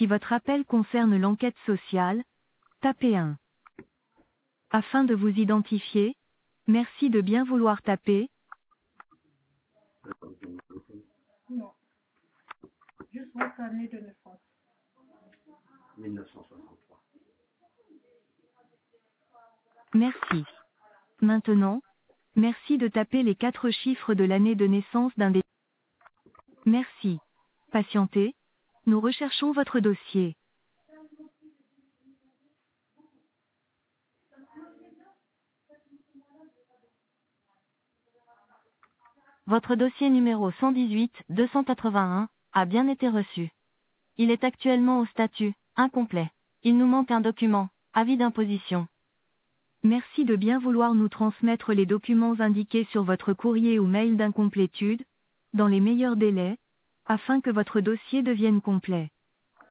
Si votre appel concerne l'enquête sociale, tapez 1. Afin de vous identifier, merci de bien vouloir taper. Non, juste votre année de naissance. 1963. Merci. Maintenant, merci de taper les 4 chiffres de l'année de naissance d'un des... Merci. Patientez. Nous recherchons votre dossier. Votre dossier numéro 118-281 a bien été reçu. Il est actuellement au statut incomplet. Il nous manque un document, avis d'imposition. Merci de bien vouloir nous transmettre les documents indiqués sur votre courrier ou mail d'incomplétude, dans les meilleurs délais, afin que votre dossier devienne complet.